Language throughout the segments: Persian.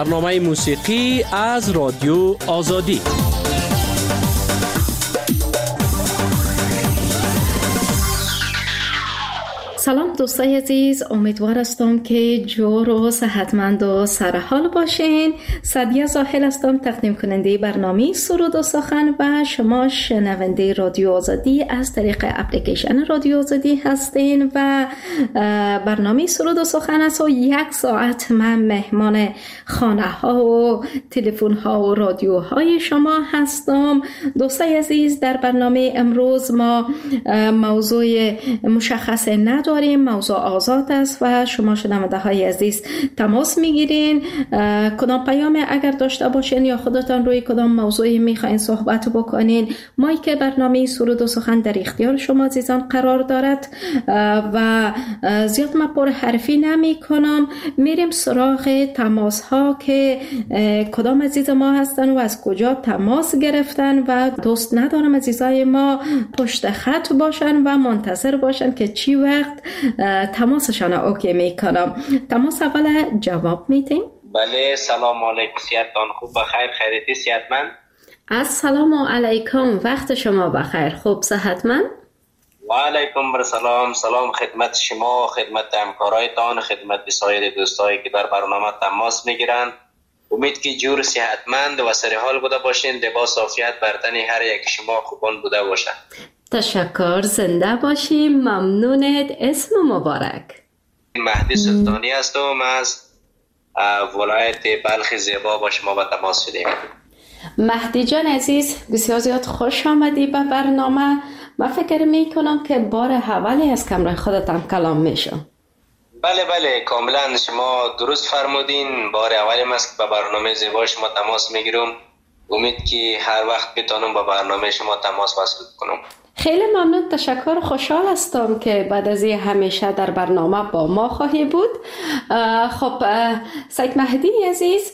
برنامه موسیقی از رادیو آزادی. سلام دوستای عزیز، امیدوار هستم که جور و صحتمند و سرحال باشین. سعدیه زاهل هستم، تقدیم کننده برنامه سرود و سخن و شما شنونده رادیو آزادی از طریق اپلیکیشن رادیو آزادی هستین و برنامه سرود و سخن است و 1 ساعت من مهمان خانه ها و تلفن ها و رادیوهای شما هستم. دوستای عزیز، در برنامه امروز ما موضوع مشخص نداریم، موضوع آزاد است و شما شنونده های عزیز تماس میگیرین. کدام پیام اگر داشته باشین یا خودتان روی کدام موضوعی میخواین صحبت بکنین، مایک برنامه سرود و سخن در اختیار شما عزیزان قرار دارد و زیاد من پر حرفی نمی کنم. میریم سراغ تماس ها که کدام عزیز ما هستن و از کجا تماس گرفتن و دوست ندارم عزیزای ما پشت خط باشن و منتظر باشن که چی وقت تماسشان اوکی میکنم. تماس اول جواب میتین؟ بله، سلام علیکم، صحتتان خوب؟ بخیر؟ خیریتی؟ صحتمند؟ السلام علیکم، وقت شما بخیر، خوب صحتمند؟ و علیکم سلام. سلام خدمت شما، خدمت همکارایتان، خدمت سایر دوستایی که در برنامه تماس میگیرن. امید که جور صحتمند و سرحال بوده باشین. لباس عافیت بر تن هر یک شما خوبان بوده باشه. تشکر، زنده باشی، ممنونت. اسم مبارک؟ مهدی سلطانی هستم، از ولایت بلخ زیبا با شما به تماس شدیم. مهدی جان عزیز، بسیار زیاد خوش آمدی به برنامه. من فکر می کنم که بار اولی از کمره خودتان کلام میشم. بله کاملا شما درست فرمودین. بار اولیم است که به برنامه زیبا شما تماس میگیرم. امید که هر وقت بتونم با برنامه شما تماس وصل کنم. خیلی ممنون، تشکر. خوشحال هستم که بعد از این همیشه در برنامه با ما خواهی بود. خب سید مهدی عزیز،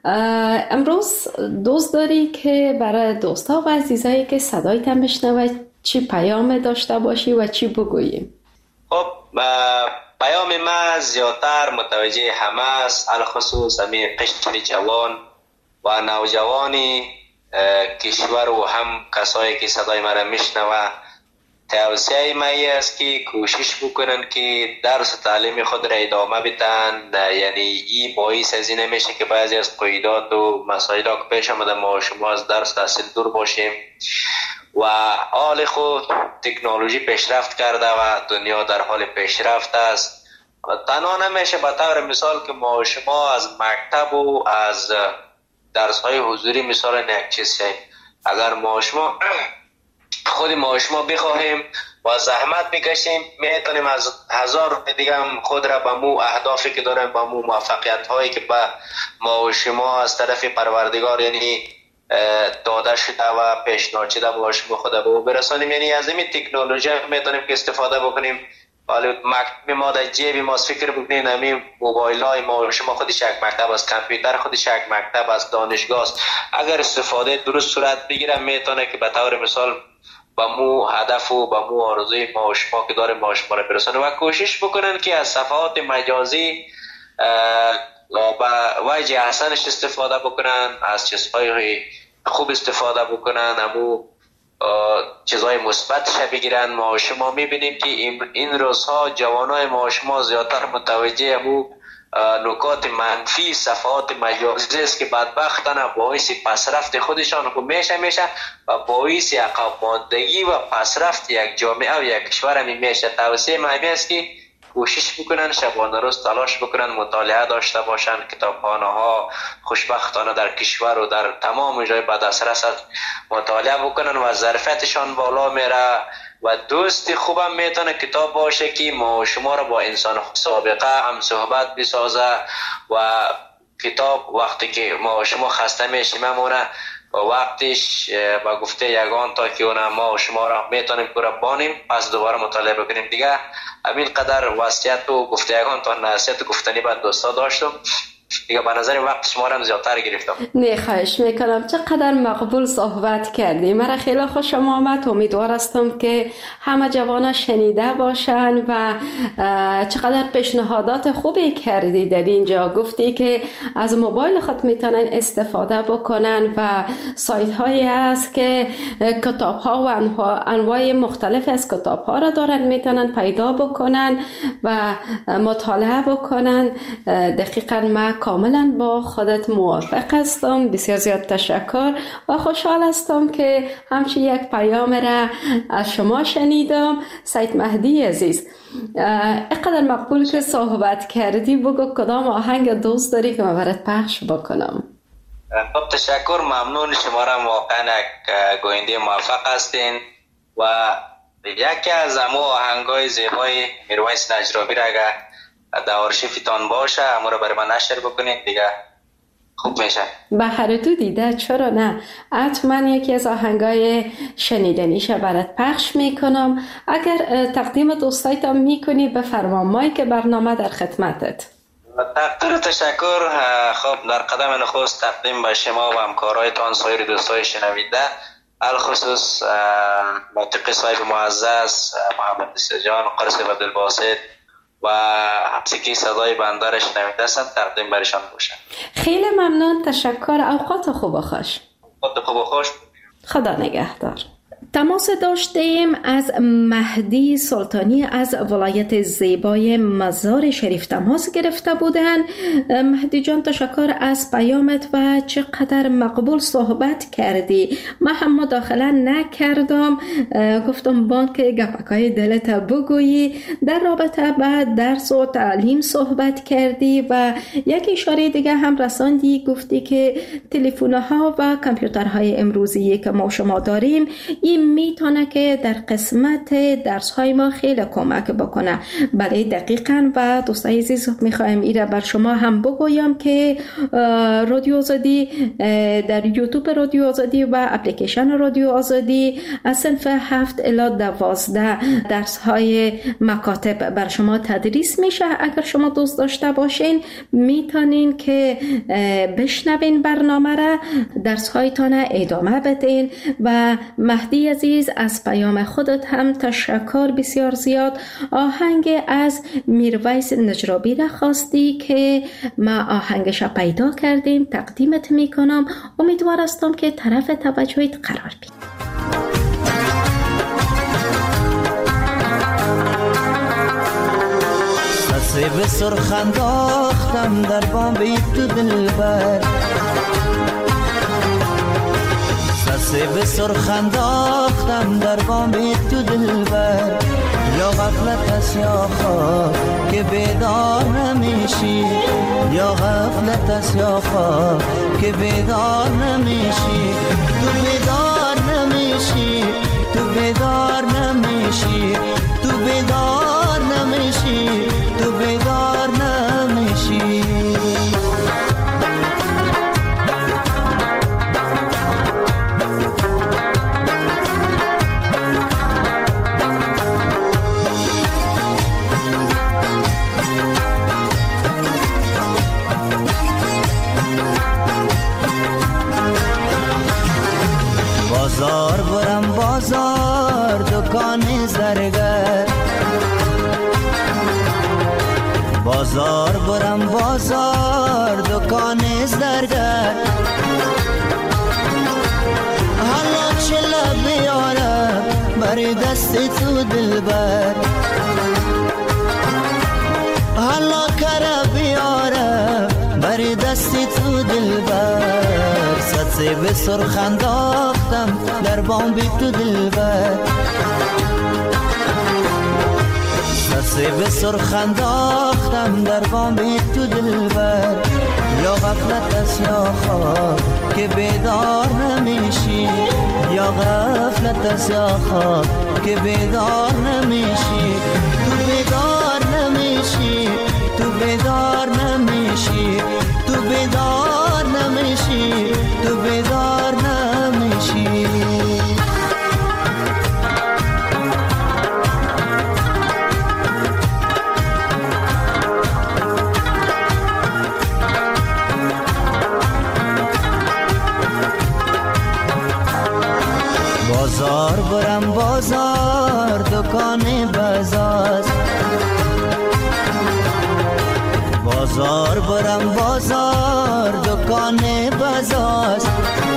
امروز دوست داری که برای دوستا و عزیزایی که صدایت بشنوه چی پیام داشته باشی و چی بگوییم؟ خب پیام ما زیادتر متوجه همه است، الخصوص همین قشر جوان و نوجوانی کشور و هم کسایی که صدای مرا میشنوه. توصیه ما است که کوشش بکنن که درس و تعلیم خود را ادامه بدن. یعنی این باعث از این میشه که بعضی از قیودات و مسائل که پیش آمده ما شما از درس تحصیل دور باشیم. و حال خود تکنولوژی پیشرفت کرده و دنیا در حال پیشرفت است. تنها نمیشه به طور مثال که ما شما از مکتب و از درس های حضوری مثال یک چیز شیم. اگر ما شما خود ما شما بخواهیم و زحمت بکشیم، میتونیم از 1000 روپیه دیگه هم خود را به مو اهدافی که داریم، به مو موفقیت هایی که به ما شما از طرف پروردگار یعنی داده شده و پیشنهاد شده با شما خود به برسانیم. یعنی از این تکنولوژی میتونیم که استفاده بکنیم. حالا مکتب ما در جیب ما فکر بکنین، همین موبایل های ما شما خودش یک مکتب است، کامپیوتر خودش یک مکتب است، دانشگاه است. اگر استفاده درست صورت بگیره میتونه که به طور مثال با مو هدف و با مو آرزوی ما و شما که داریم ما شما را برسانه. و کوشش بکنن که از صفحات مجازی با وجه احسنش استفاده بکنن، از چیزهای خوب استفاده بکنن، امو چیزهای مثبتش بگیرن. ما شما میبینیم که این روزها جوانای ما شما زیادتر متوجه امو نکات منفی صفحات مجازی است که بدبختانه باعث پسرفت خودشان میشه و باعث عقب ماندگی و پسرفت یک جامعه و یک کشور میشه. توصیه من است که کوشش بکنن شبانه روز تلاش بکنن، مطالعه داشته باشن، کتابخانه ها خوشبختانه در کشور و در تمام جای به دسترس مطالعه بکنن و ظرفیتشان بالا میره. و دوست خوبم میتونه کتاب باشه که ما شما را با انسان سابقه هم صحبت بسازه و کتاب وقتی که ما شما خسته میشیم مونه و وقتش با گفته یگان تا که اون ما شما را میتونیم که بانیم پس دوباره مطالعه بکنیم دیگه. همین قدر وصیت و گفته یگان تا نصیحت گفتنی بعد دوستا داشتم. دیگه به نظر وقت شما را زیادتر گرفتم. نه خواهش میکنم، چقدر مقبول صحبت کردی. مرا خیلی خوشم آمد. امیدوار هستم که همه جوانا شنیده باشن و چقدر پیشنهادات خوبی کردی در اینجا. گفتی که از موبایل خود میتونن استفاده بکنن و سایت هایی هست که کتاب ها و انواع مختلف از کتاب ها را دارن میتونن پیدا بکنن و مطالعه بکنن. دقیقا ما کاملا با خودت موافق هستم. بسیار زیاد تشکر و خوشحال هستم که همچین یک پیام را از شما شنیدم. سید مهدی عزیز، اینقدر مقبول که صحبت کردی، بگو کدام آهنگ دوست داری که من برات پخش بکنم؟ خب تشکر، ممنون. شما را واقعا گوینده موفق هستین و یکی از امو آهنگای زیبای میرویس نجرابی را اگر در آرشیفتان باشه امو را برای من نشر بکنید دیگه خوب میشه. به هر تو دیده، چرا نه؟ حتما یکی از آهنگای شنیدنیشه برات پخش میکنم. اگر تقدیم دوستایتان میکنی بفرما، مایک برنامه در خدمتت. تقدیر تشکر. خب در قدم نخست تقدیم به شما و همکارایتان، سایر دوستای شنویده، الخصوص متقی صاحب معزز محمد نصیرجان، قرص عبدالباسط و حبسکی صدای بنده را شنویده هستند، تقدیم برشان باشم. خیلی ممنون، تشکر. اوقات خوب و خوش. اوقات خوب و خوش. خدا نگهدار. تماس داشتیم از مهدی سلطانی از ولایت زیبای مزار شریف تماس گرفته بودن. مهدی جان تشکر از پیامت و چقدر مقبول صحبت کردی. من هم مداخله نکردم، گفتم بان که گپکای دلت بگویی. در رابطه با درس و تعلیم صحبت کردی و یک اشاره دیگه هم رساندی، گفتی که تلفن‌ها و کامپیوترهای امروزی که ما شما داریم این میتونه که در قسمت درس های ما خیلی کمک بکنه. بله دقیقاً. و دوستای عزیز میخوایم ایره بر شما هم بگویم که رادیو آزادی در یوتیوب رادیو آزادی و اپلیکیشن رادیو آزادی از صنف 7 الی 12 درس های مکاتب بر شما تدریس میشه. اگر شما دوست داشته باشین میتونین که بشنوین برنامه را، درس هایتان ادامه بدین. و مهدی عزیز از پیام خودت هم تشکر بسیار زیاد. آهنگ از میرویس نجرابی را خواستی که ما آهنگش پیدا کردیم، تقدیمت میکنم. امیدوار هستم که طرف توجهت قرار بید. به سرخ انداختم در بام بی تو دلبر، سه به سرخ انداختم در بام تو دلبر. یا غفلت است یا خواب که بیدار نمیشی، یا غفلت است یا خواب که بیدار نمیشی. تو بیدار نمیشی، تو بیدار نمیشی، تو بیدار نمیشی، تو بیدار نمیشی. بازار برم بازار دکان زرگر، بازار برم بازار دکان زرگر. حالا چلا بیارم بر دست تو دلبر، حالا کرا بیارم بر دست تو دلبر. سه به سرخ انداختم در بام بی تو دلبر، سه به سرخ انداختم در بام بی تو دلبر. یا غفلت است یا خواب که بیدار نمیشی، یا غفلت است یا خواب که بیدار نمیشی. تو بیدار نمیشی، تو بیدار نمیشی، تو بیدار نمیشی، تو بیدار نمیشی. بازار برم بازار دکان بزاست، بازار برم بازار دکان بزاست.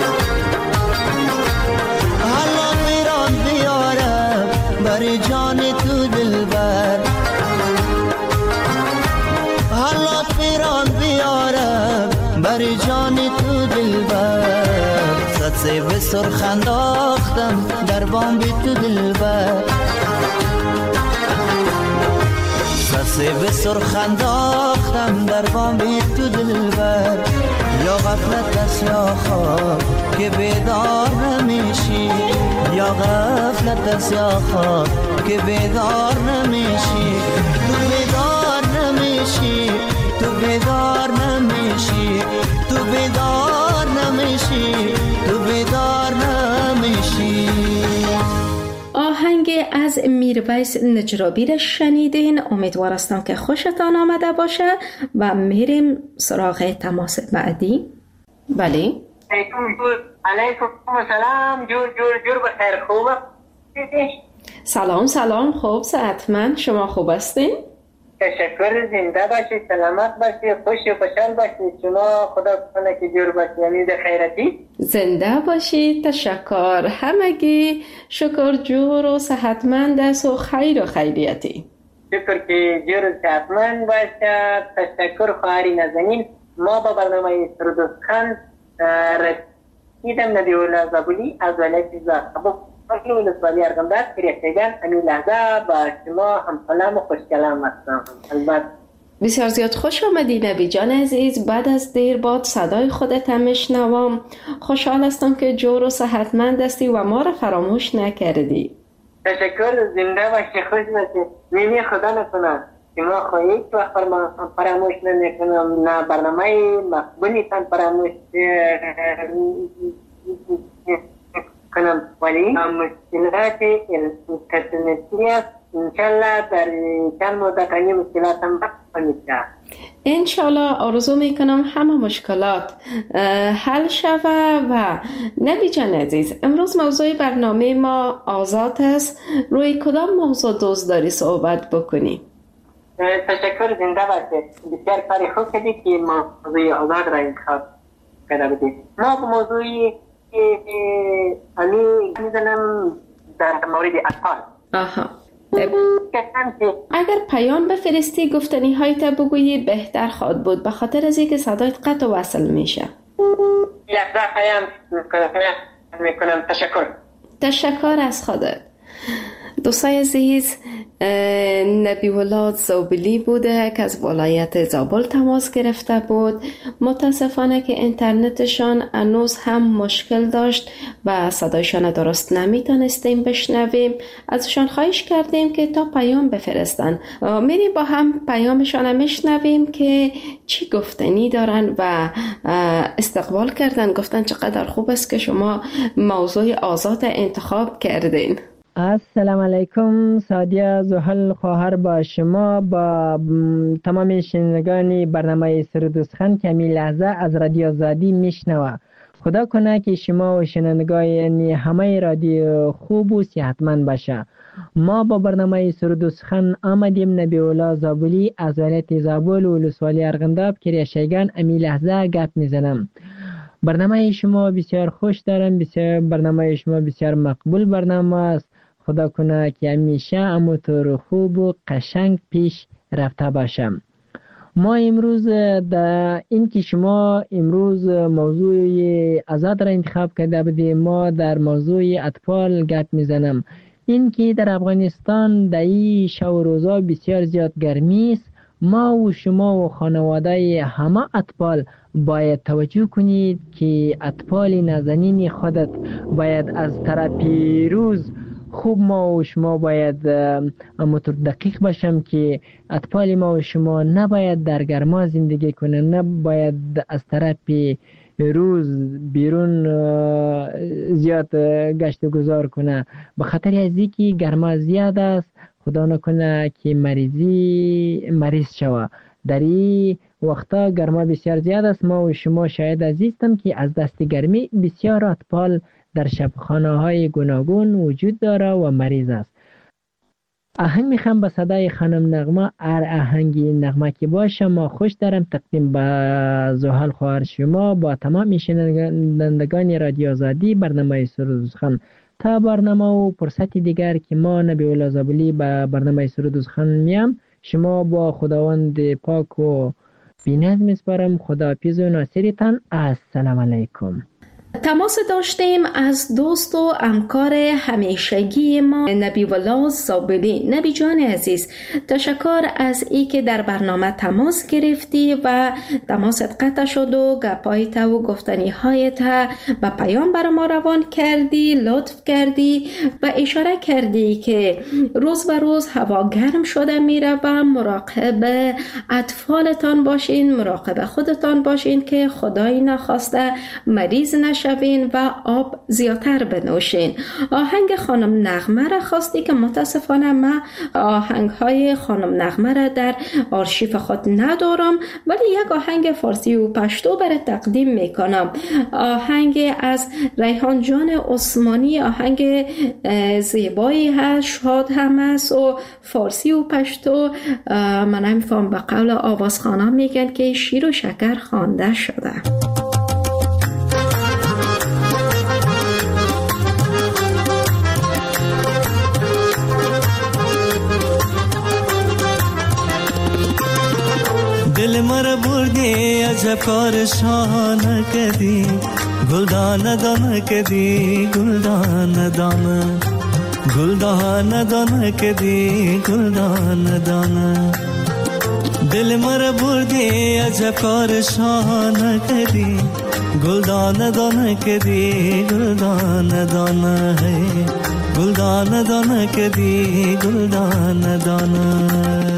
حالا میرم بیارم بر جان تو دلبر، حالا میرم بیارم بر جان تو دلبر. صد به سرخ انداختم در بام بی تو دلبر، صد به سرخ انداختم در بام بی تو دلبر. یا غفلت است یا خواب که بیدار نمیشی، یا غفلت است یا خواب که بیدار نمیشی. تو بیدار نمیشی، تو بیدار نمیشی، تو بیدار نمیشی، تو بیدار نمیشی. آهنگ از میرویس نجرابی را شنیدین. امیدوار هستم که خوشتان آمده باشه و میریم سراغ تماس بعدی. بله علیکم السلام. جور بخیر. خوبه؟ سلام خوب صحتمند. شما خوب هستین؟ تشکر. زنده باشید، سلامت باشید، خوش و خوشحال باشید. شما خدا کنه که جور باشید، یعنی ده خیرتی. زنده باشید. تشکر. همگی شکر جور و صحتمند است و خیر و خیریتی. شکر که جور و صحتمند باشد. تشکر خواهری نازنین. ما با برنامه سرودستان رسیدم. نبی الله زابلی از ولایت زابل ولسوالی ارغنداب کریشگان. همین لحظه با شما هم سلام و خوش کلام هستم. البته بسیار زیاد خوش آمدی نبی جان عزیز. بعد از دیر باد صدای خودت هم میشنوم. خوشحال هستم که جور و صحتمند هستی و ما را فراموش نکردی. تشکر. زنده باشی، خوش باشی. میمی خدا نکنه که ما خواهید و فراموش نکنم، نه برنامه مقبولی تن فراموش کنم، ولی مشکلات اینترنتی است. انشالله در چند مدت این مشکلات هم میشه. انشالله آرزو میکنم همه مشکلات حل شوه. و نبی جان عزیز، امروز موضوع برنامه ما آزاد است. روی کدام موضوع دوست داری صحبت بکنی؟ تشکر. زنده باشید. بسیار کاری خوب کردی که موضوع آزاد را انتخاب کرده بودید. ما به موضوعی میزنم در مورد اطفال. آها. اگر پیام بفرستی گفتنی هایت بگویی بهتر خواهد بود، به خاطر از اینکه صدایت قطع و وصل میشه. لحظه پیام میکنم. تشکر از خودت. دوستای عزیز، نبی الله زابلی بوده که از ولایت زابل تماس گرفته بود. متاسفانه که اینترنتشان هنوز هم مشکل داشت و صدایشان درست نمیتونستیم بشنویم. ازشان خواهش کردیم که تا پیام بفرستن. میریم با هم پیامشان میشنویم که چی گفتنی دارن و استقبال کردن. گفتن چقدر خوب است که شما موضوع آزاد انتخاب کردین. السلام علیکم. سادیه زحل خواهر با شما با تمام شنوندگان برنامه سرودستان که می لحظه از رادیو آزادی میشنوه. خدا کنه که شما و شنوندگان همه رادیو خوب و صحتمند باشه. ما با برنامه سرودستان آمدیم. نبی الله زابلی از ولایت زابل و ولسوالی ارغنداب کریشگان امی لحظه گپ میزنم. برنامه شما بسیار خوش دارم. برنامه شما بسیار مقبول برنامه است. خدا کنه که همیشه همونطور خوب و قشنگ پیش رفته باشم. ما امروز در این که شما امروز موضوع آزاد را انتخاب کرده بودیم، ما در موضوع اطفال گپ میزنم. این که در افغانستان در این شب و روزا بسیار زیاد گرمی است. ما و شما و خانواده همه اطفال باید توجه کنید که اطفال نازنین خودت باید از طرف روز خوب ما و شما باید همونطور دقیق باشم که اطفال ما و شما نباید در گرما زندگی کنه، نباید از طرف روز بیرون زیاد گشت و گذار کنه، به خاطر از اینکه گرما زیاد است. خدا نکنه که مریض شوه. در این وقتا گرما بسیار زیاد است. ما و شما شاید عزیزم که از دست گرمی بسیار اطفال در شفاخانه های گوناگون وجود داره و مریض است. آهنگ میخوام با صدای خانم نغمه، هر آهنگی نغمه که باشه ما خوش دارم تقدیم به زحل خواهر شما با تمام شنوندگان رادیو آزادی برنامه سرود و سخن. تا برنامه و فرصتی دیگر که ما نبی‌الله زابلی به برنامه سرود و سخن میام، شما با خداوند پاک و بی‌نظم میسپارم. خداحافظ و ناصرتان. السلام علیکم. تماس داشتیم از دوست و همکار همیشگی ما نبی‌الله زابلی. نبی جان عزیز، تشکر از ای که در برنامه تماس گرفتی و تماست قطع شد و گپایت و گفتنی هایت به پیام بر ما روان کردی، لطف کردی و اشاره کردی که روز به روز هوا گرم شده میره و مراقب اطفالتان باشین، مراقب خودتان باشین که خدای نخواسته مریض نشوین و آب زیادتر بنوشین. آهنگ خانم نغمه را خواستی که متاسفانه من آهنگ های خانم نغمه را در آرشیف خود ندارم، ولی یک آهنگ فارسی و پشتو برای تقدیم میکنم. آهنگ از ریحان جان عثمانی، آهنگ زیبایی هست، شاد هم است و فارسی و پشتو. من نمیفهم به قول آوازخوانا میگن که شیر و شکر خوانده شده. دل مرا بردی عجب کار شانه کردی، گلدانه دانه کردی، گلدانه دانه، گلدانه دانه کردی، گلدانه دانه. دل مرا بردی عجب کار شانه کردی، گلدانه دانه کردی، گلدانه دانه، گلدانه دانه کردی، گلدانه دانه.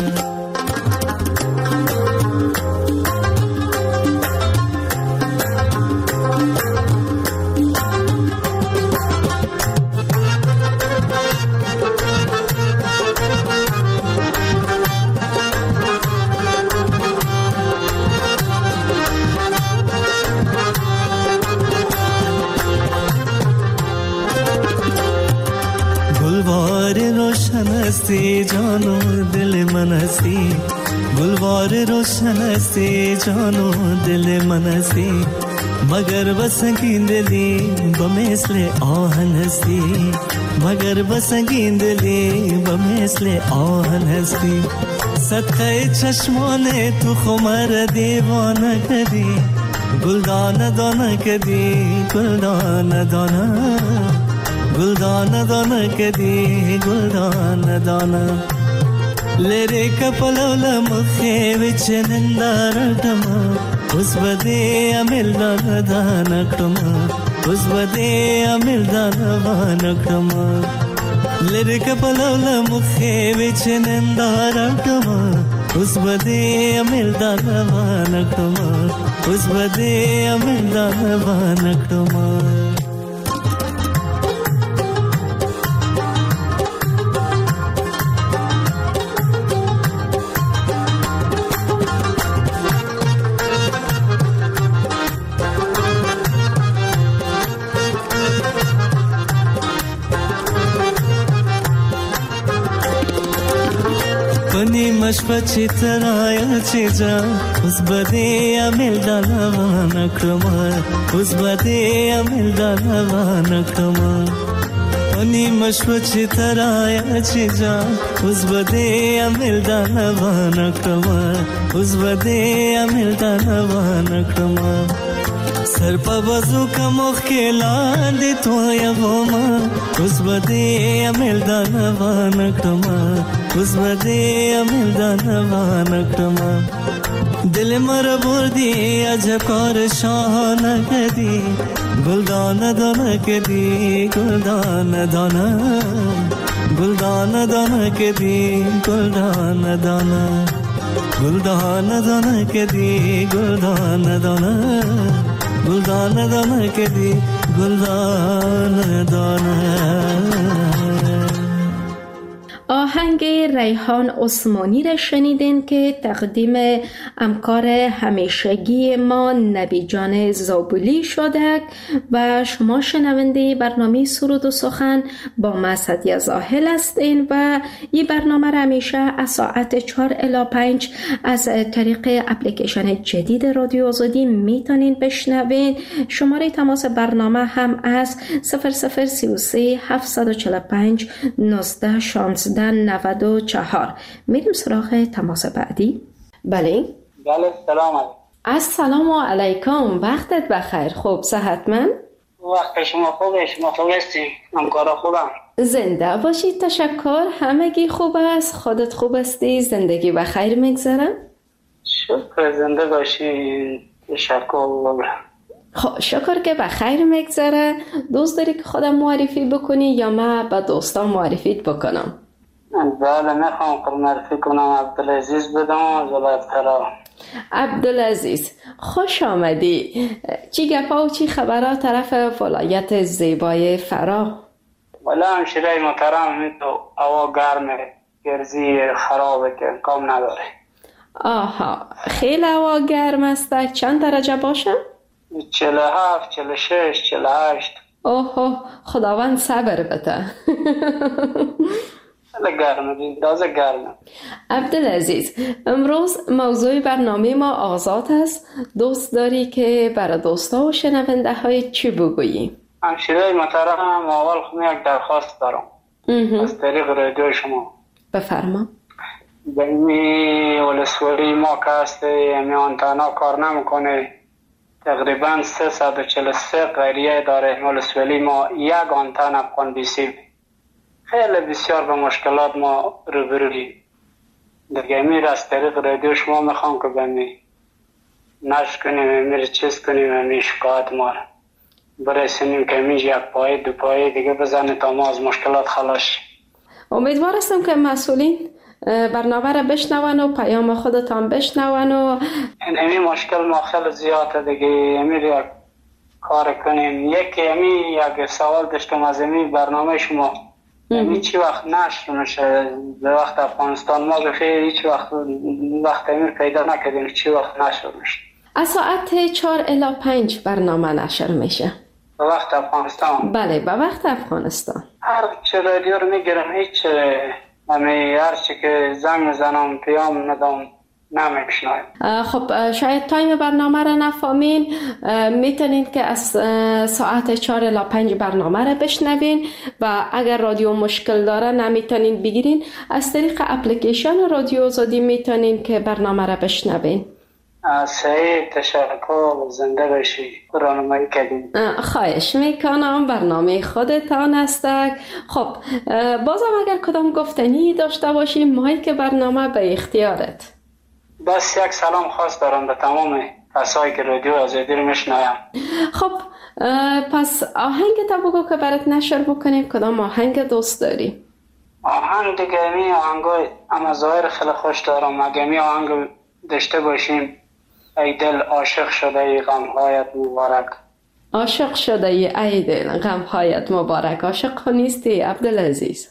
हस्ती जानो दिल मन हस्ती, गुलवार रोशन हस्ती जानो दिल मन हस्ती, मगर बसंगी दिली बमेसले आहन हस्ती, मगर बसंगी दिली बमेसले आहन हस्ती. सदक़े चश्माने तू खुमर दीवाना कदी, गुलदाना दाना कदी, गुलदाना दाना, गुलदाना दाना कदी, गुलदाना दाना. लेरे कपलोला मुखे विच निंदारटमा, उस बदे अमिल दाना कमा, उस बदे अमिल दाना कमा. लेरे कपलोला मुखे विच निंदारटमा, उस बदे अमिल दाना कमा, उस बदे अमिल दाना कमा. मशपची तराया चीजा उस बदे अमिल दाना कमा, उस बदे अमिल दाना कमा. अनि मशपची तराया चीजा उस बदे अमिल दाना कमा, उस बदे अमिल दाना कमा. सर पर वजू का मुख्किला दे तो या गोमा, उस बदे अमिल दाना कमा, उस बदे अमिल दाना कमा. दिल मर बुर्दी अजब और शान कदी, गुलदाना दाना कदी, गुलदाना दाना, गुलदाना दाना कदी, गुलदाना दाना, गुलदाना दाना कदी, गुलदाना दाना, गुलदाना दाना कदी, गुलदाना दाना. آهنگ آهنگ ریحان عثمانی را شنیدین که تقدیم همکار همیشگی ما نبی جان زابلی شده و شما شنونده برنامه سرود و سخن با ما سعدیه زاهل هستین و این برنامه را همیشه از ساعت 4 الی 5 از طریق اپلیکیشن جدید رادیو آزادی میتونین بشنوین. شماره تماس برنامه هم از 0033 745 19 16 94. میریم سراغ تماس بعدی. بله سلام علیکم. السلام علیکم، وقتت بخیر. خوب صحتمند؟ وقت شما خوبه؟ شما خوب هستین؟ همکارا خوبم؟ زنده باشید. تشکر. همگی خوب است؟ خودت خوب هستی؟ زندگی بخیر میگذره؟ شکر. زنده باشی. تشکر. خب شکر که بخیر میگذره. دوست داری که خودم معرفی بکنی یا من به دوستان معرفیت بکنم؟ بله میخوام که معرفی کنم. عبدالعزیز بدم از ولایت فرا. عبدالعزیز خوش آمدی. چی گپا و چی خبرها طرف ولایت زیبای فرا؟ والا همشیره محترم، تو هوا گرمه، گرزی خرابه که کام نداره. آها، خیلی هوا گرم است. چند درجه باشه؟ 47 46 48. اوه خداوند صبر بده. گرمه، تازه گرمه. عبدالعزیز، امروز موضوع برنامه ما آزاد است. دوست داری که برای دوستا و شنونده های چی بگویی؟ همشیره محترم، اول خود یک درخواست دارم از طریق رادیو شما. بفرما. بایمی ولسوالی ما که هسته یعنی آنتنا کار نمیکنه، تقریبا 343 قریه داره ولسوالی ما، یک آنتن افغان بیسیم. خیلی بسیار به مشکلات ما روبرویم. دیگه امیر از طریق رادیو شما میخوام که بمی نشر کنیم، امیر چیز کنیم، امیر شکایت ما را برسونیم که امیر یک پایه دو پایه دیگه بزنه تا ما از مشکلات خلاص. امیدوار هستم که مسئولین برنامه را بشنون و پیام خودتان بشنون و این مشکل ما خیلی زیاده دیگه. امیر یک کار کنیم. یک سوال داشتم از امیر برنامه شما. چی وقت نشر میشه به وقت افغانستان؟ ما بخیر هیچ وقت امیر پیدا نکردیم. چی وقت نشر میشه؟ از ساعت 4 الی 5 برنامه نشر میشه به وقت افغانستان. بله به وقت افغانستان. هر چه رادیو رو میگیرم هیچ هر چی که زنگ میزنم پیام ندام نمیشنویم. خب شاید تایم برنامه را نفهمین. میتونین که از ساعت 4 الی 5 برنامه را بشنوین و اگر رادیو مشکل داره نمیتونین بگیرین، از طریق اپلیکیشن رادیو آزادی میتونین که برنامه را بشنوین. صحیح. تشکر. زنده باشی. راهنمایی کردین. خواهش میکنم. برنامه خودتان است. خب بازم اگر کدام گفتنی داشته باشی مایک برنامه به اختیارت. بس یک سلام خاص دارم به تمام کسایی که رادیو آزادی رو میشنویم. خب پس آهنگ تا بگو که برات نشر بکنیم. کدام آهنگ دوست داری؟ آهنگ دیگه می آهنگای اما ظاهر خیلی خوش دارم. اگه می آهنگ داشته باشیم ای دل عاشق شده ای غمهایت مبارک. عاشق شده ای دل غمهایت مبارک. عاشق نیستی عبدالعزیز؟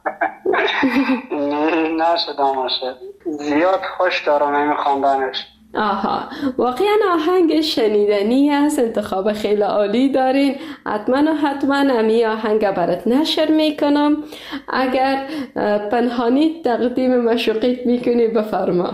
نشدم عاشق. زیاد خوش دارم این خواندنش. آها، واقعا آهنگ شنیدنی است. انتخاب خیلی عالی دارین. حتما امی آهنگ برات نشر میکنم. اگر پنهانی تقدیم مشوقیت میکنی بفرما.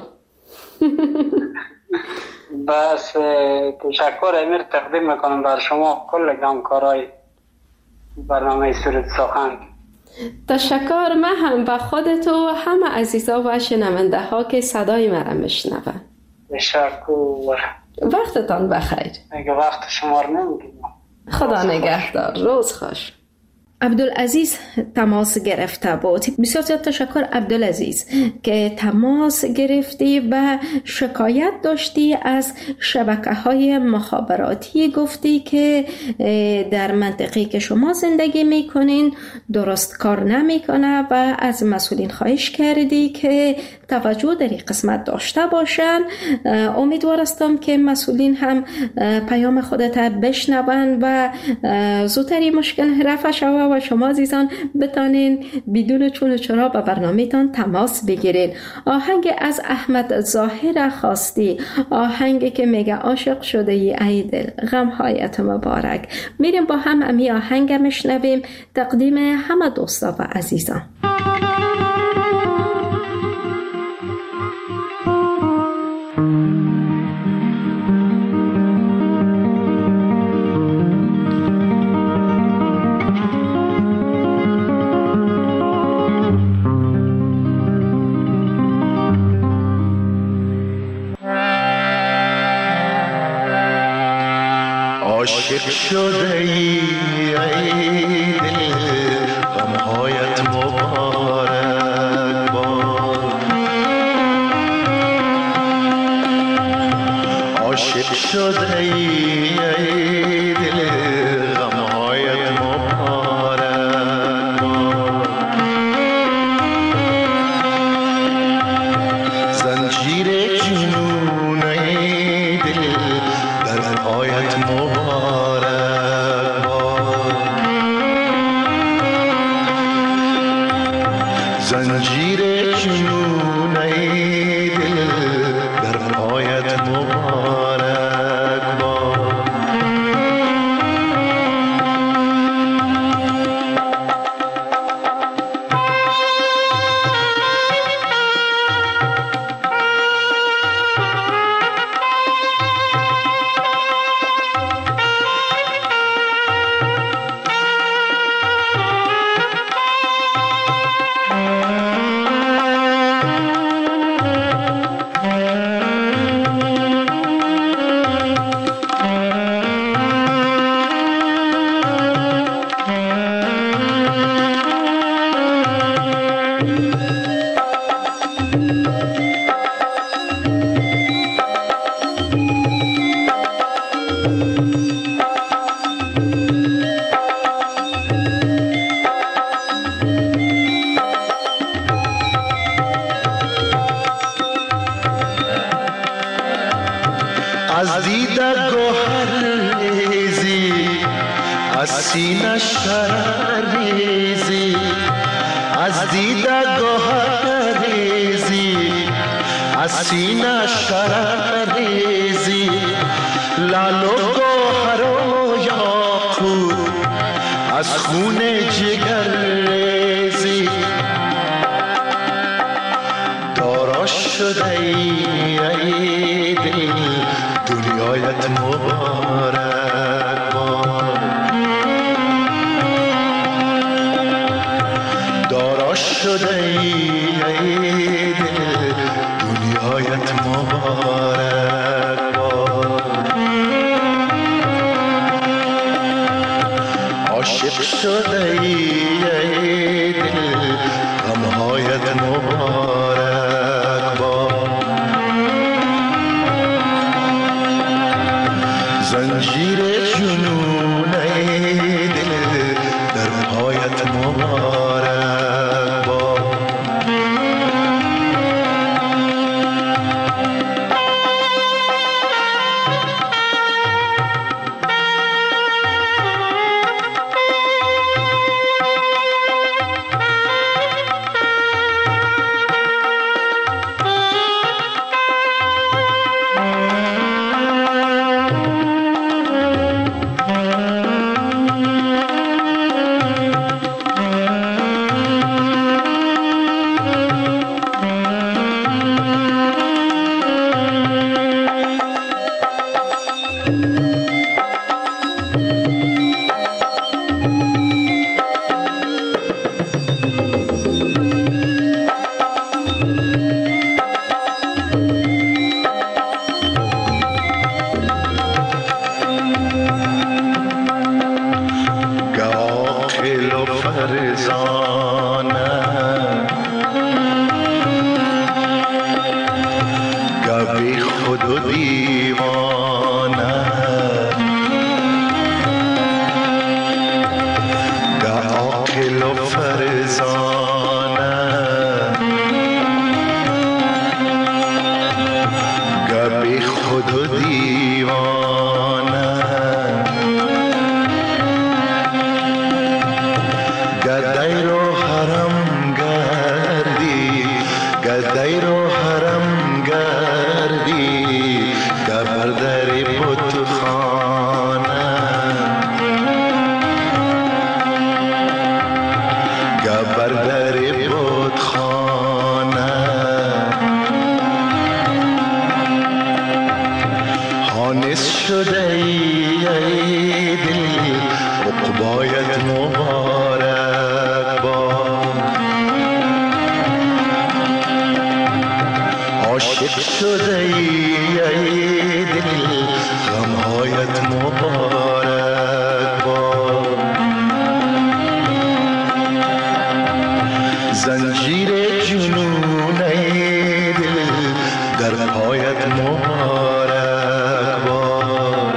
بس تشکر امیر تقدیم میکنم بر شما کل همکارای برنامه سرود سخن. تشکر. من هم به خودت و همه عزیزا و شنونده ها که صدای مرا میشنون. تشکر. وقتتان بخیر. اگه وقت شما رو نمیگیم. خدا نگهدار. روز خوش. عبدالعزیز تماس گرفته بود. بسیار زیاد تشکر عبدالعزیز که تماس گرفتی و شکایت داشتی از شبکه‌های مخابراتی. گفتی که در منطقه‌ای که شما زندگی میکنین درست کار نمیکنه و از مسئولین خواهش کردی که توجه در این قسمت داشته باشن. امیدوار هستم که مسئولین هم پیام خودت بشنون و زودتر این مشکل رفع شود چرا و شما عزیزان بتانین بدون چون و چرا به برنامه‌تان تماس بگیرین. آهنگ از احمد ظاهر خواستی، آهنگی که میگه عاشق شده ای دل غم‌هایت مبارک. میریم با هم امی آهنگ میشنویم، تقدیم همه دوستا و عزیزان. عاشق شده ای دل غمهایت مبارک باد، عاشق شده ای دل غمهایت مبارک باد، زنجیر جنون ای دل در پایت مبارک باد، زنجیر جنون ای دل در پایت مبارک باد. از دیده گوهر ریزی، از سینه شرر ریزی، از دیده گوهر ریزی، از سینه شرر ریزی، لعل و گوهر و یاقوت از خون جگر ریزی، دارا شده ای دل دنیایت مبارک باد، دارا شده ای دل دنیایت مبارک باد، عاشق شده ای دل غمهایت مبارک باد، زنجیر جنون ای دل در پایت مبارک باد. حرم گردی گدای رو حرم گردی گبر در بتخانه گبر در بتخانه حانس شده ای دل عقبایت مبارک باد عاشق شده ای دل غمهایت مبارک باد زنجیر جنون ای دل در پایت مبارک باد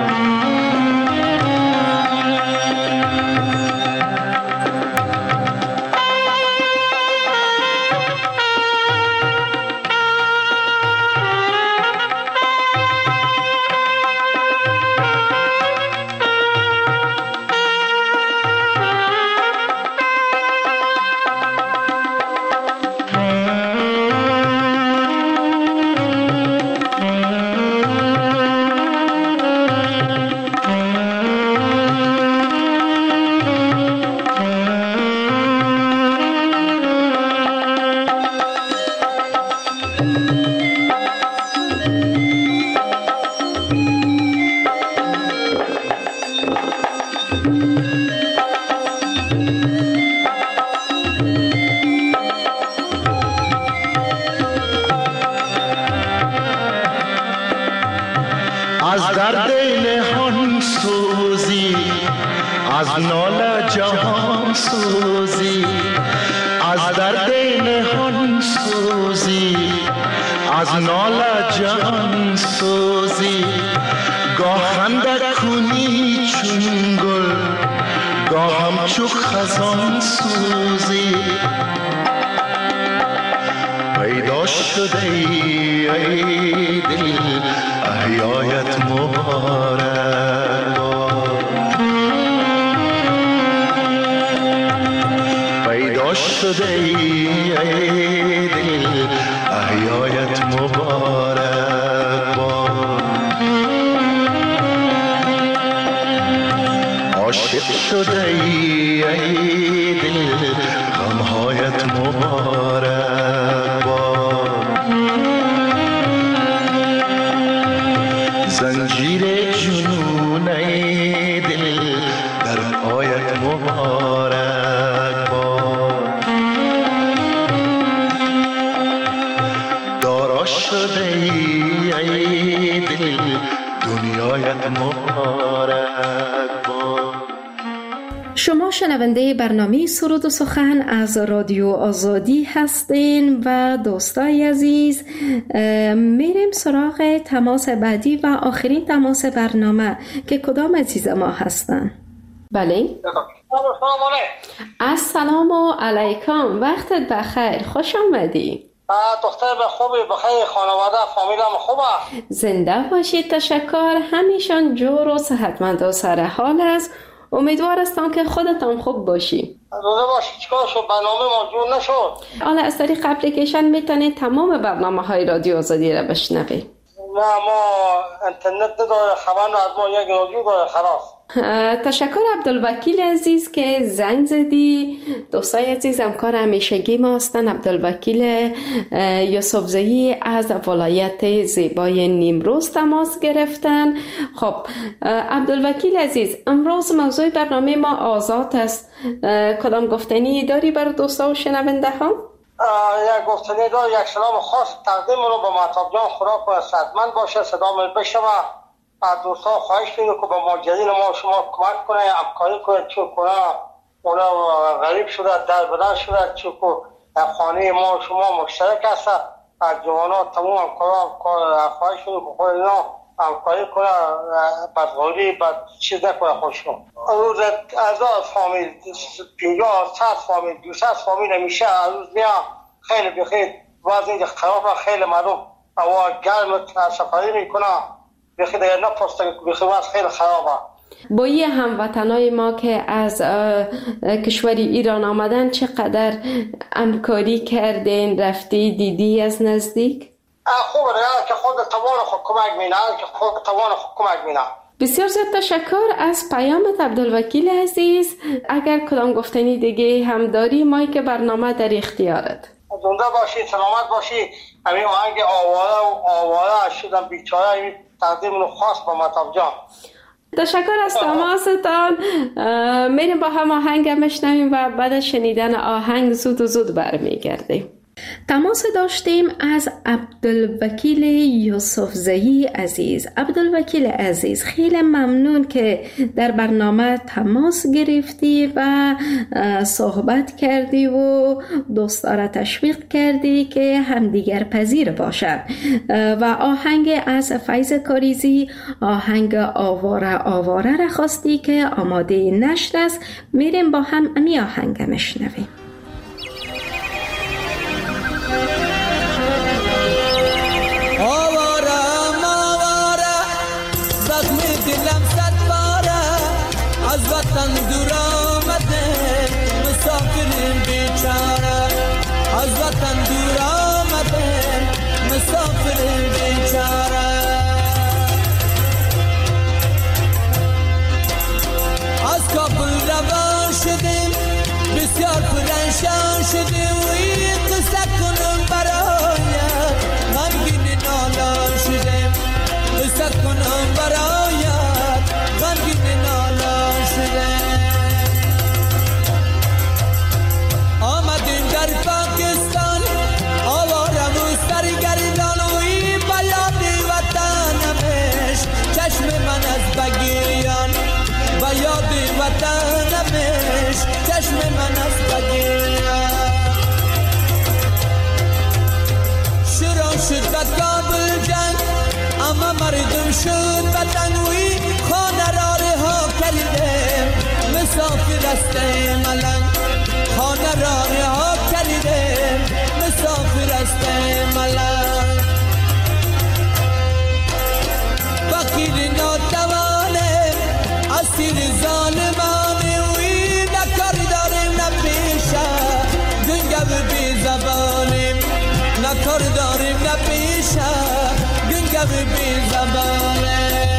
از درد نهان سوزی از ناله جهان سوزی از درد نهان سوزی از ناله جهان سوزی گاه خنده کنی چون گل گاه همچو خزان سوزی پیدا شده ای دل احیایت مبارک پیدا شده ای دل احیایت مبارک عاشق شده ای دل غمهایت مبارک زنجیر جنون ای دل در پایت مبارک باد دارا شده ای دل دنیایت مبارک باد. شما شنونده برنامه سرود و سخن از رادیو آزادی هستین و دوستای عزیز میریم سراغ تماس بعدی و آخرین تماس برنامه که کدام عزیز ما هستن؟ بله السلام علیکم وقتت بخیر خوش آمدی دختر به خوبی بخیر خانواده فامیلم خوبه زنده باشید تشکر همیشان جور و صحتمند و سر حال است امیدوار هستم که خودتان خوب باشی روزه باشی چیکار شد برنامه ما جور نشد حالا از طریق اپلیکیشن میتونید تمام برنامه های رادیو آزادی را بشنوید نه ما اینترنت نداره خبر از ما یک رادیو داره خلاص تشکر عبدالوکیل عزیز که زنگ زدی دوستای عزیز همکار همیشگی ما هستن عبدالوکیل یوسفزئی از ولایت زیبای نیمروز تماس گرفتن خب عبدالوکیل عزیز امروز موضوع برنامه ما آزاد است کدام گفتنی داری برای دوستا و شنونده ها؟ یک گفتنی دار یک سلام خاص تقدیم رو به مهتاب جان خدا کنه صحتمند باشه صدا من بشنوه از دوستا خواهش کنید که به ماجرین ما شما کمک کنه همکاری کنه چون کنه اونا غریب شده در بدر شده چون خانه ما شما مشترک هست از جوانات تمام همکارا خواهش کنید که خود اینا همکاری کنه بدغوری بد چیز نکنه خوشم روز از فامیل 50 100 فامیل 200 فامیل همیشه روز میاد خیلی بخیر وضعی خراب خیلی مردم هوا گرم سفری میکنه بخیر دیگر نپرسته بخیر وضع خیلی خرابه با یه هموطنای ما که از کشور ایران آمدن چقدر همکاری کردین، رفتی دیدی از نزدیک؟ خوبه که خود توان خود کمک مینه بسیار زیاد تشکر از پیامت عبدالوکیل عزیز. اگر کدام گفتنی دیگه هم داری، مایک برنامه در اختیارت. زنده باشی، سلامت باشی. همین آهنگ آواره شدم بیچاره تقدیم رو خاص با مطاب جان. تشکر از تماستان. میریم با هم آهنگ میشنویم و بعد از شنیدن آهنگ زود برمیگردیم. تماس داشتیم از عبدالوکیل یوسفزئی عزیز. عبدالوکیل عزیز، خیلی ممنون که در برنامه تماس گرفتی و صحبت کردی و دوستا را تشویق کردی که همدیگر پذیر باشند و آهنگ از فیض کاریزی، آهنگ آواره را خواستی که آماده نشر است. میریم با هم امی آهنگ مشنویم. وطن دور آمده مسافر بیچاره، از وطن دور آمده مسافر بیچاره. از کابل روان شدیم بسیار پرنشان شدیم و این قصه کنم برایت غمگین نالان شدیم، قصه کنم برایت غمگین نالان شدیم. آمدیم در پاکستان آوارم و سرگردان و این بیاد وطنمش چشم من از بگیریان، بیاد وطنمش چشم من از بگیریان. شروع شد به کابل جنگ اما مردم شد وطن و این خانه را رها کردیم مسافر هستیم ملنگ، خانه را رها کردیم مسافر هستیم ملنگ. فقیر ناتوانیم اسیر ظالمانیم و این نکار داریم نپیشه گنگو بی زبانیم، نکار داریم نپیشه گنگو بی زبانیم.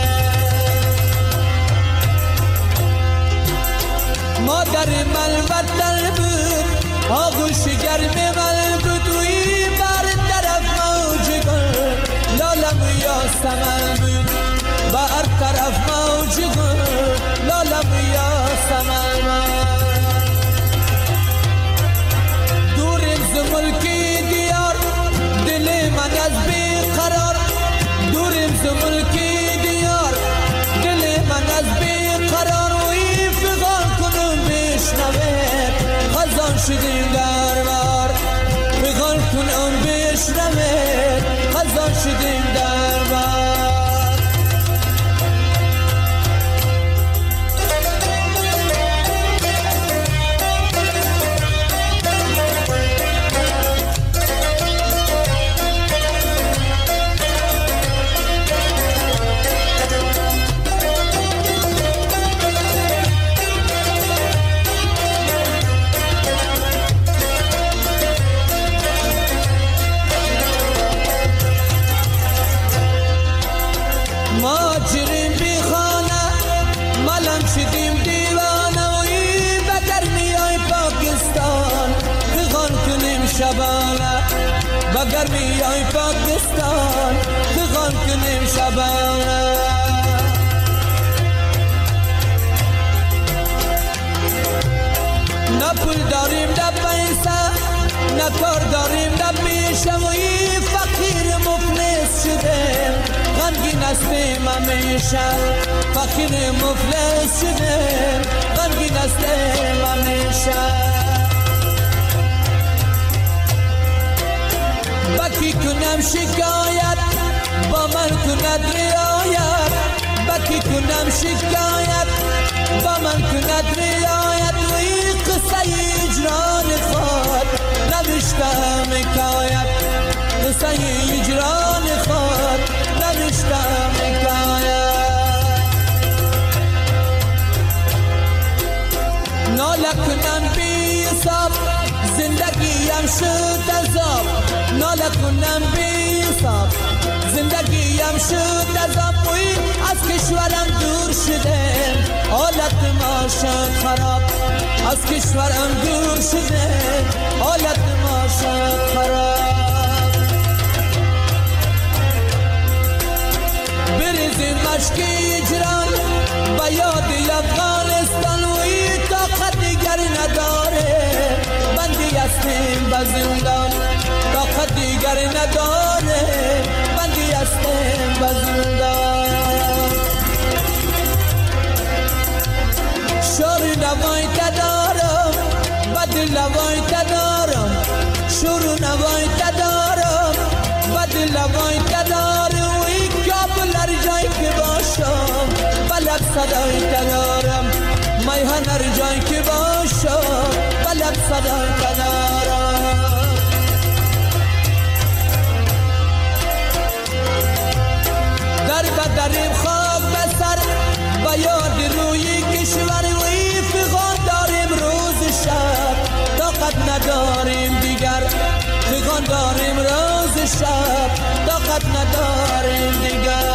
مادر من وطن بود آغوش گرم من بود و این بر طرف موج گل لالم و یاسمن بود، بر طرف موج گل لالم و یاسمن. دوریم ز ملکی دیار دل من از بیقرار، دوریم ز ملکی دیار دل من از بیقرار و این فغان کنم بشنوه خزان شدیم در بار، فغان کنم بشنوه خزان شدیم در بار. ماجریم بی خانه ملم شدیم دیوانه و این بگر میای پاکستان فغان کنیم شبانه، بگر میای پاکستان فغان کنیم شبانه. نه پول داریم نه پیسه نه کار داریم نه پیشه و این فقیر مفلس شدیم غمگین هستیم همیشه، فقیر مفلس شدیم غمگین هستیم همیشه. بکی کنم شکایت با من کند رعایت، بکی کنم شکایت با من کند رعایت و این قصه اجران خود نوشتم حکایت، قصه اجران خود نوشتم حکایت. زندگیم شد عذاب ناله کنم بی حساب زندگیم شد عذاب از کشورم دور شده حالت ما شد خراب از کشورم دور شده حالت ما شد خراب بریزیم مشک اجران با یاد افغانستان و این طاقت دیگر نداره بندی هستیم به زندان طاقت دیگر نداره بندی هستیم به زندان شور نوای تدارم بد لوای تدارم شور نوای تدارم بد لوای تدارم و این کابل هر جایی که باشم بلد صدای تدارم میهن هر جایی که باشم بلد صدای تدارم در بدریم خاک بسر با یاد روی کشور و فغان داریم روز شب طاقت نداریم دیگر فغان داریم روز شب طاقت نداریم دیگر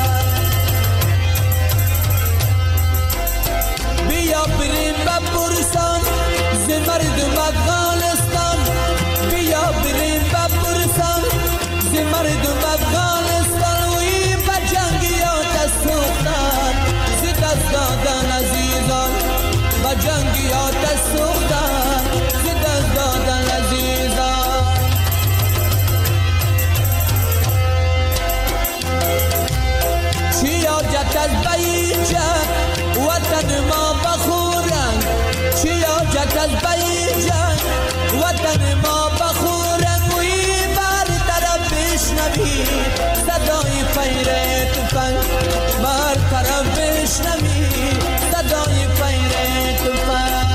بیا بریم به برسان ز مردم افغانستان بیا بریم به برسان ز مردم افغانستان و این به جنگیات سوختن ز دست دادن عزیزان به جنگیات سوختن ز دست دادن عزیزان چی حاجت از بیجن وطن ما بخورن چی حاجت از بیجن وطن ما بخورن و این بر طرف بشنوی صدای فیر تفنگ بر طرف بشنوی صدای فیر تفنگ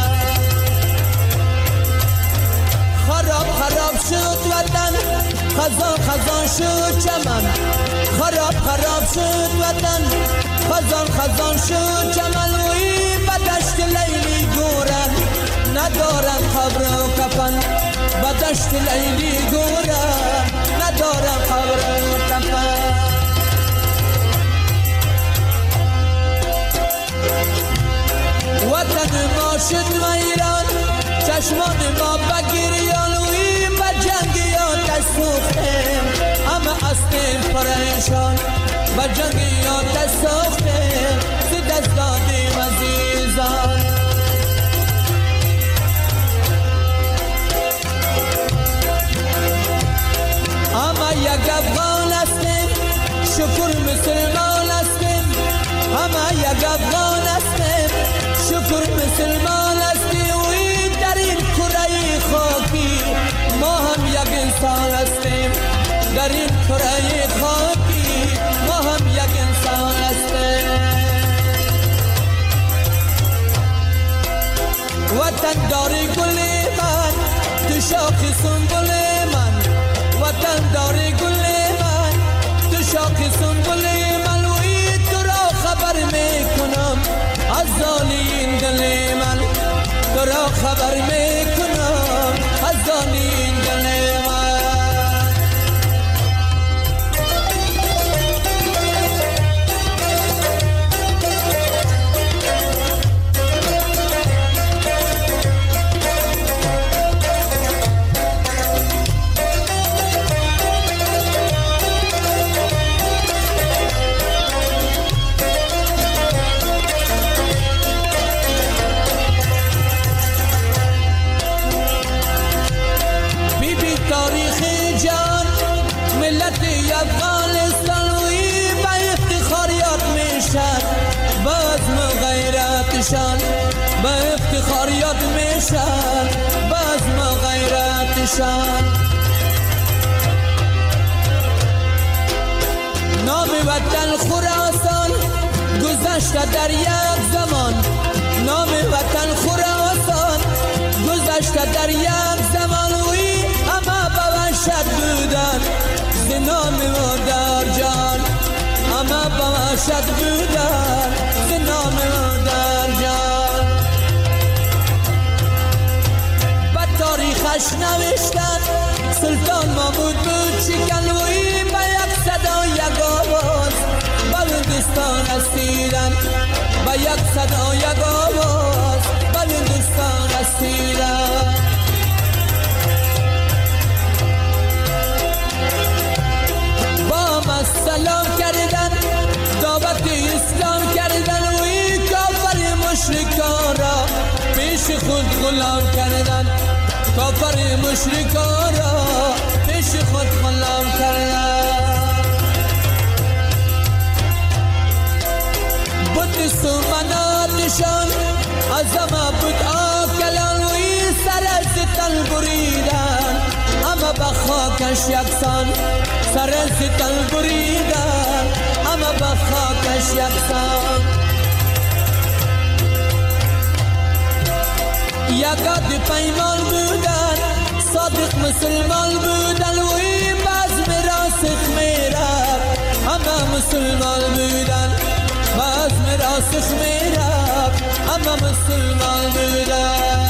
خراب خراب شد وطن خزان خزان شد چمن خراب خراب شد وطن خزان خزان شد چمن و این به دشت لیلی گورن ندارن قبر و کفن به دشت لیلی گورن ندارن قبر و کفن وطن ما شد ویران چشمان ما بگیریان و این به جنگیات سوختیم همه هستیم پریشان به جنگیات سوختیم ز دست دادیم عزیزان همه یک افغان هستیم شکر مسلمان هستیم همه یک افغان هستیم شکر مسلمان هستیم و این در این کره خاکی ما هم یک انسان هستیم در این کره خاکی ما هم یک انسان هستیم وطن داری گل من تو شاخ سنبل من وطن داری گل من تو شاخ سنبل من و این تو را خبر میکنم از زانی دل من تو را خبر میکنم از زانی دل من به افتخار یاد میشن بزم غیرتشان نام وطن خراسان گذشته در یک زمان نام وطن خراسان گذشته در یک زمان وی همه به وحشت بودن ز نام مادر جان همه به وحشت بودن ز نام مادر جان به تاریخ نامش نوشتن سلطان محمود بود شکنوی به یک صدا یک آواز به هندوستان رسیدن به یک صدا یک آواز به هندوستان رسیدن با ما سلام کردن دعوت اسلام کردن و این کافر مشرکان را پیش خود غلام کردن کافر مشرکان را پیش خود غلام کردن بود سومناتشان از همه بود آکلان و این سر از تن بریدن اما به خاکش یکسان سر از تن بریدن اما به خاکش یکسان یکاد پیمان بودن صادق مسلمان بودن و این بزم راسخ میرد همه مسلمان بودن بزم راسخ میرد همه مسلمان بودن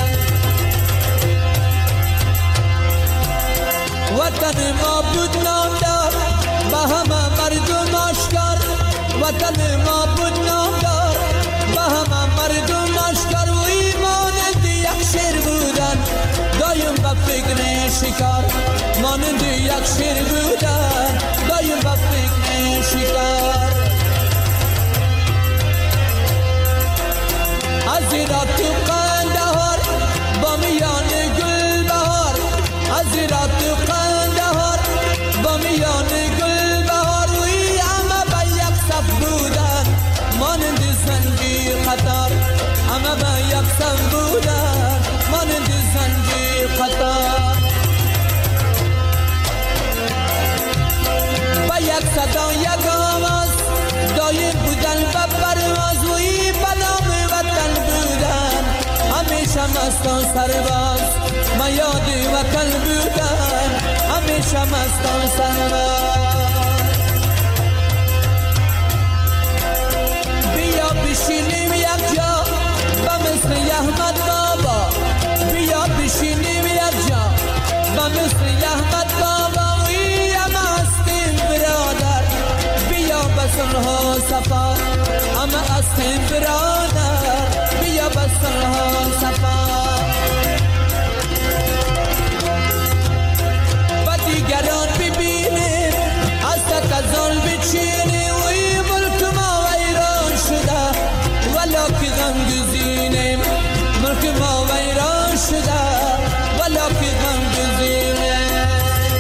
وطن ما بود نامدار با همه مردم آشکار وطن ما بود نامدار با همه مردم آشکار و ایمانند یک شیر بودن دایم با فکر شکار مانند یک شیر بودن دایم با فکر شکار از ایرا تو قندهار با میان گل بهار از ایرا تو قندهار با میان گل بهار و ای همه به یک صف بودن مانند زنجیر قطار همه به یک صف بودن مانند زنجیر قطار با یک صدا یک آواز دایر بودن و پرواز و ای به نام وطن بودن همیشه مستان سرباز ما یاد وطن بودن همیشه مستان سرباز بیا بشینیم یک جا با مثل احمد بابا بیا بشینیم یک جا با مثل احمد بابا وی همه هستیم برادر بیا بسنها صفا همه هستیم برادر بیا بسنها صفا و دیگران ببینیم از تکزان بچینیم و این ملک ما ویران شده ولا که غم گزینیم ملک ما ویران شده ولا که غم گزینیم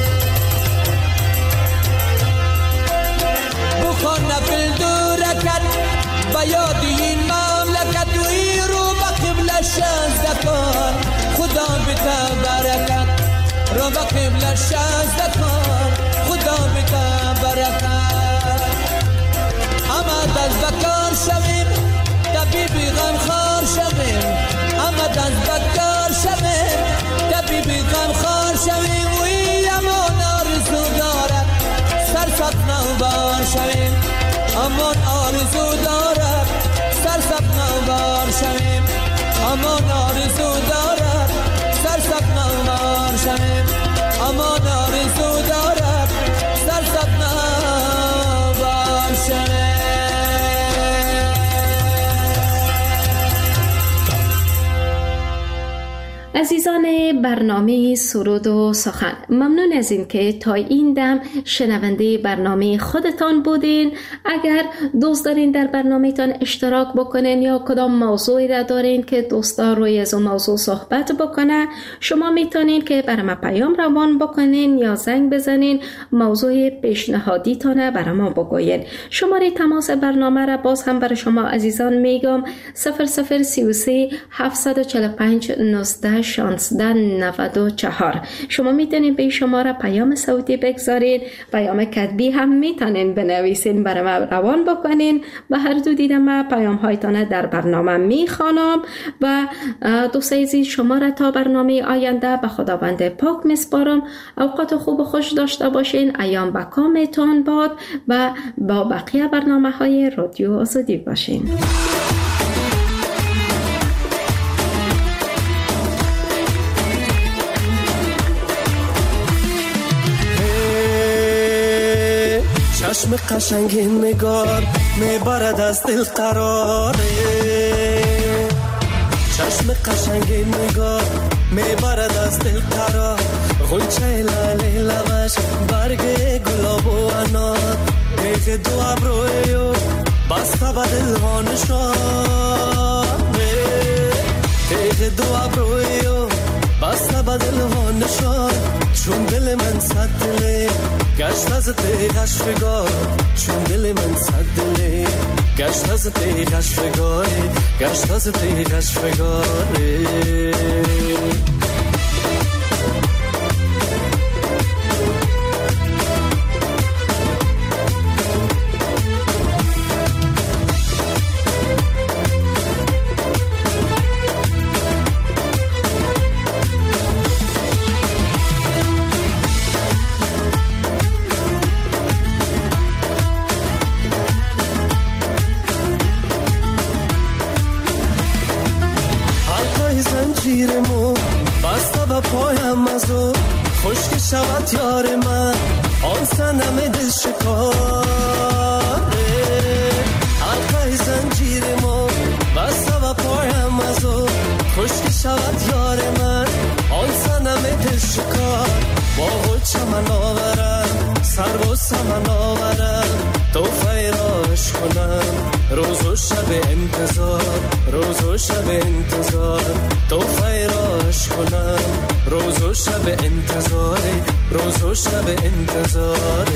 بخوان نفل دورکت و یاد این مملکت و این رو به قبل شازدکان خدا بتا برکت رو به قبل شازدکان خدا بتا برکت اما دست بکار شویم طبیبی غمخوار شویم اما دست بکار شویم طبیبی غمخوار شویم و این امان آرزو دارد سرسبز نوبار شویم امان آرزو دارد سرسبز نوبار شویم امان آرزو دارد سرسبز نوبار شویم امان آرزو دارد سرسبز نوبار شویم عزیزان برنامه سرود و سخن، ممنون از این که تا این دم شنونده برنامه خودتان بودین. اگر دوست دارین در برنامهتان اشتراک بکنین یا کدام موضوعی را دارین که دوستان روی از اون موضوع صحبت بکنه، شما میتونین که برام پیام روان بکنین یا زنگ بزنین موضوع پیشنهادیتان برام بگوین. شماره تماس برنامه را باز هم برای شما عزیزان میگم 0033 745 19 16 94. شما میتونین به شماره پیام صوتی بگذارین، پیام کتبی هم میتونین بنویسین برای ما روان بکنین و هر دو دیدم ما پیام هایتان در برنامه میخوانم و دوست عزیز شما را تا برنامه آینده به خداوند پاک میسپارم. اوقات خوب و خوش داشته باشین، ایام به کامتان باد و با بقیه برنامه های رادیو آزادی باشین. چشم قشنگ نگار میبرد از دل قراره، چشم قشنگ نگار میبرد از دل قرار، غنچه لاله لبش برگ گلاب و انار، دیگه دو ابرویو بسته به دل ها نشانه، دیگه دو ابرویو بسته به دل ها نشان، چون دل من صد دله گشت از تیغش فگار، چون دل من صد دله گشت از تیغش فگاره، گشت از تیغش فگاره. زنجیرمو بسته به پایم ازو، خشک شود یار من آن سنم دل شکاره، حلقه زنجیرمو بسته به پایم ازو، خشک شود یار من آن سنم دل شکار، با خود چمن آورم سر و سمن آورم، توفه راش کنم روز و شب انتظار، روز و شب انتظار، توفه راش کنم روز و شب انتظار، روز و شب انتظار.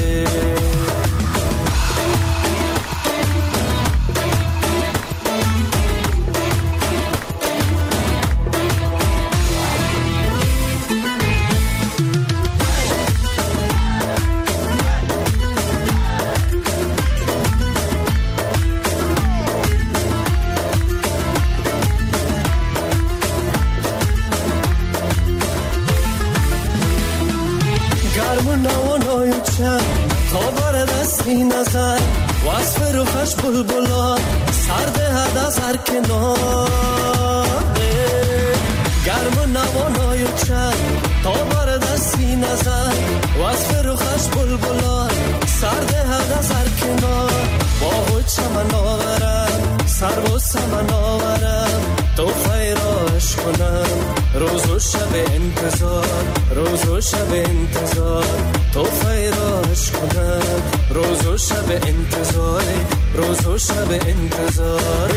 تا برد از این نظر وصف روحش بلبلان سرده هد از هر کناره، گرم و نوانای چند تا برد از این نظر وصف روحش بلبلان سرده هد از هر کنار، با خود چمن آورم سر و سمن آورم، توفه راش کنم روز و شب انتظار، روز و شب انتظار، توفه راش کنم روز و شب انتظار، روز و شب انتظار.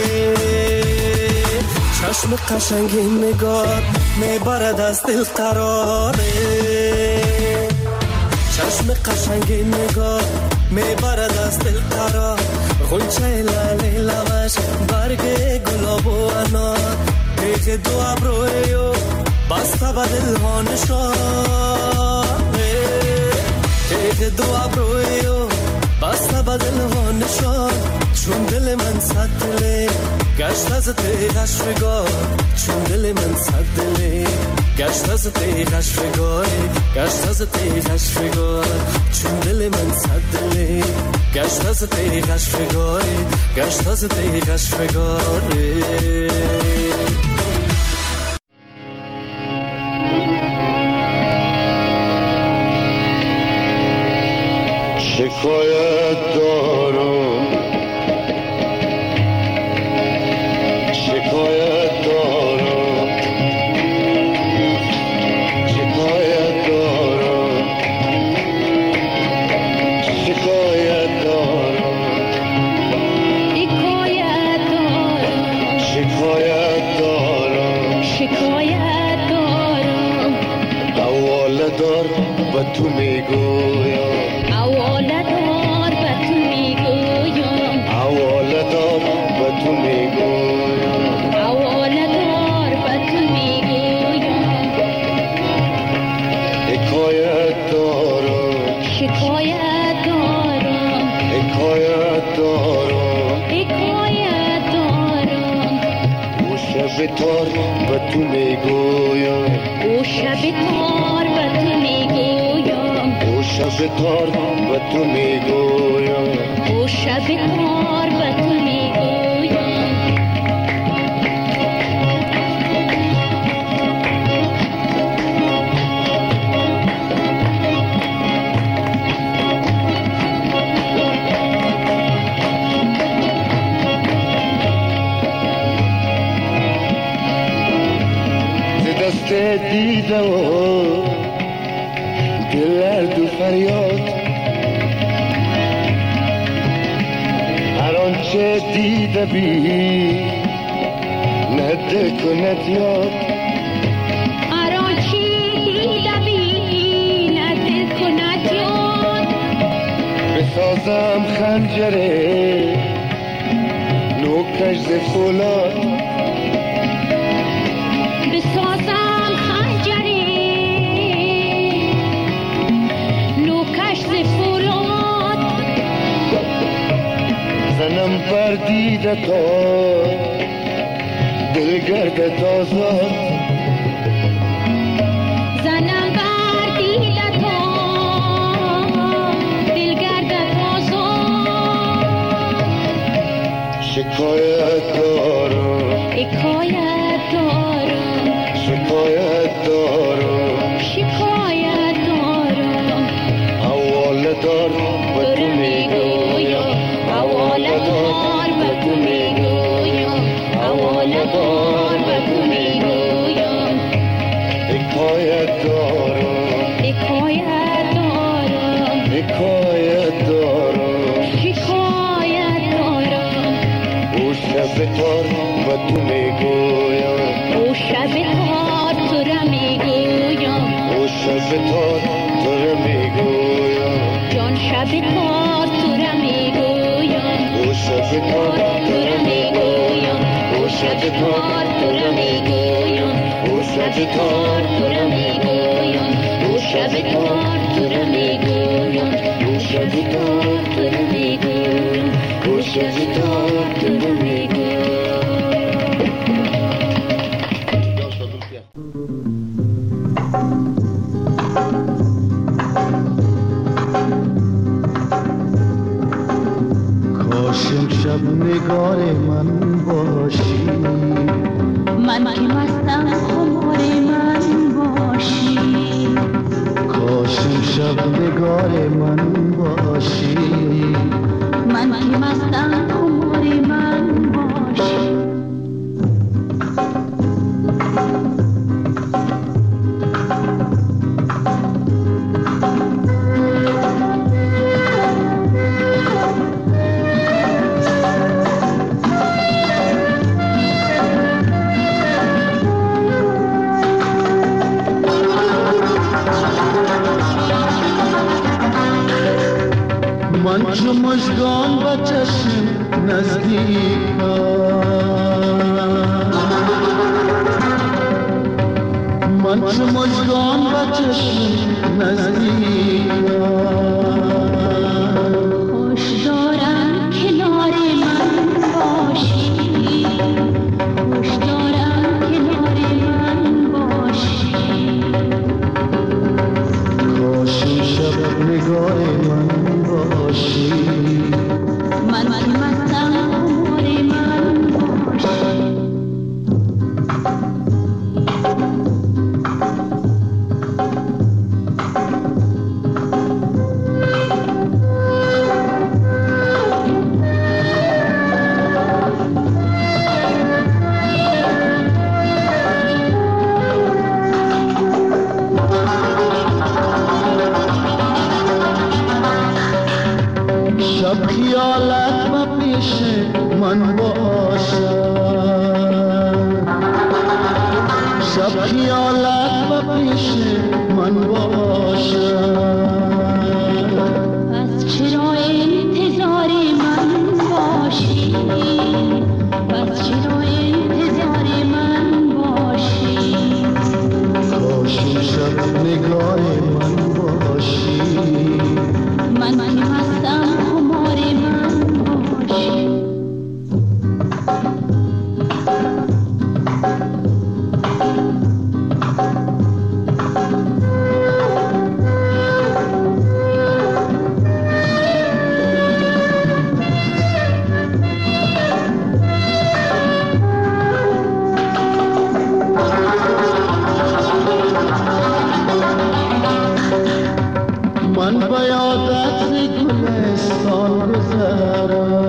چشم قشنگ نگار میبرد از دل قراره، چشم قشنگ نگار میبرد از دل قرار، غنچه لاله لبش برگ گلاب و انار، دیگه دو ابرویو بسته به دل ها نشانه، دیگه دو ابرویو بسته به دل ها نشان، چون دل من صد دله گشت از تیغش فگار، چون دل من صد دله گشت از تیغش فگار، گشت از تیغش فگار، چون دل من صد دله گشت از تیغش فگار، گشت از تیغش فگار. شکایت دارم، شکایت دارم، شکایت دارم، شکایت دارم، شکایت دارم، شکایت دارم، حواله دار به تو میگویم، حواله دار به تو میگویم، حواله دار به تو میگویم، حواله دار به تو میگویم، حکایت دارم، شکایت دارم، حکایت دارم، حکایت دارم، او شب تار به تو میگویم، او شب تار به تو میگویم، او شب تار به تو میگویم، او شب تار به تو میگویم. فریاد، هر آنچه دیده بی نده کند یاد، هر آنچه دیده بی نده کند یاد، بسازم خنجره نوکش ز فولاد، بسازم خنجره نوکش ز فولاد، زنم بر دیده تا دل گردد آزاد، زنم بر دیده تا دل گردد آزاد، شکایت دارم حکایت دارم، شکایت دارم شکایت دارم، حواله دار به تو میگویم، حواله دار به تو میگویم، حواله دار به تو میگویم، حکایت دارم حکایت دارم، حکایت دارم، شکایت دارم، او شب تار به تو میگویم، او شب تار تو را میگویم، او شب تار تو را میگویم، جان شب تار تو را میگویم، او شب تار تو را میگویم، او شب تار تو را میگویم، او شب تار تو را میگویم، او شب تار تو را میگویم، او شب تار تو را میگویم، او شب تار تو را میگویم. کاش امشب نگار من باشی، من که مستم خمار من باشی، کاش امشب نگار من باشی، من که مستم خمار من باشی، من چو مژگان به چشم نزدیکم، من چو مژگان به چشم نزدیکم، خوش دارم کنار من باشی، خوش دارم کنار من باشی، کاش امشب نگاه من باشی، من که مستم خمار من باشی، شب خیالت و پیش من باشد، شب خیالت و پیش من باشد، پس چرا انتظار من باشی، پس چرا انتظار من باشی، کاش امشب نگاه من باشی، من که مستم خمار من باشی، من به یادت ز گلستان گذرم،